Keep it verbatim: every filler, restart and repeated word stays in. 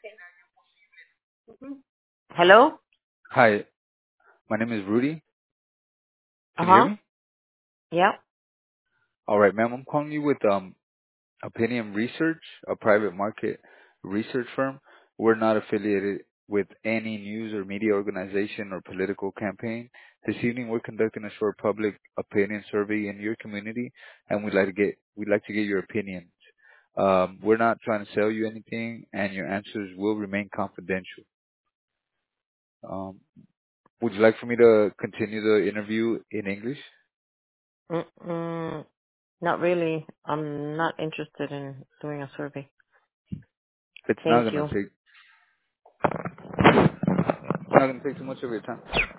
Hello? Hi, my name is Rudy. Can you hear Uh-huh. me? Yeah. All right, ma'am. I'm calling you with um Opinion Research, a private market research firm. We're not affiliated with any news or media organization or political campaign. This evening, we're conducting a short public opinion survey in your community, and we'd like to get we'd like to get your opinions. Um, we're not trying to sell you anything, and your answers will remain confidential. Um, would you like for me to continue the interview in English? Mm-mm, not really. I'm not interested in doing a survey. It's not Thank gonna you. take It's not going to take too much of your time.